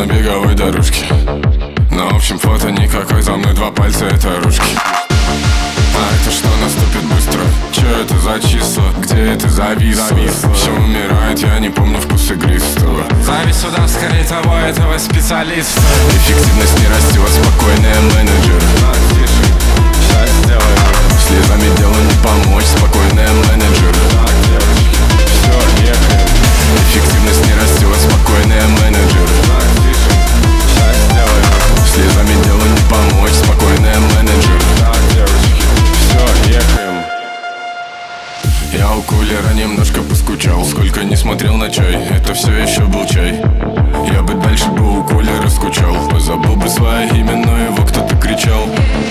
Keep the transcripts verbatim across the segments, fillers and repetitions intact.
на беговой дорожке. На общем фото никакой, за мной два пальца, это ручки. А это что наступит быстро? Че это за числа? Где это зависло? Все умирает, я не помню вкус игристого. Зови сюда скорее того, этого специалиста. Эффективность не растет, спокойные менеджеры. Сейчас сделаем. Слезами делу не помочь, спокойные менеджеры. Все, ехаем. Эффективность не растет, спокойные менеджеры. Сейчас сделаем. Слезами делу не помочь, спокойные менеджеры. Так, девочки, все, ехаем. Я у кулера немножко поскучал. Сколько не смотрел на чай, это все еще был чай. Я бы дальше бы у кулера скучал. Позабыл бы свое имя, но его кто-то кричал.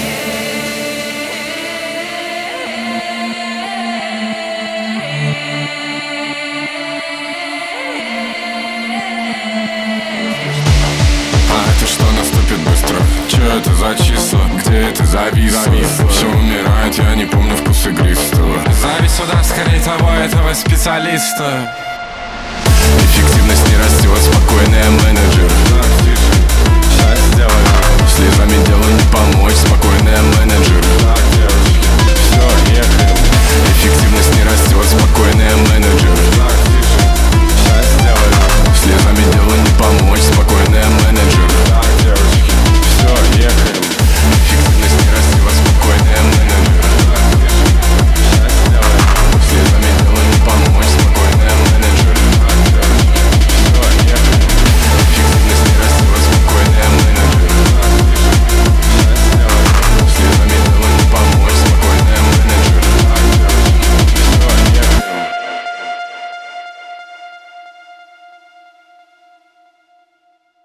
А это что наступит быстро? Че это за числа? Где это зависло? Все умирает, я не помню вкус игристого. Зови сюда скорее того, этого специалиста. Эффективность не растет, спокойные менеджеры. Сейчас сделаем. Слезами делу не помочь, спокойные менеджеры. Так, девочки, все, ехаем. Эффективность не растет,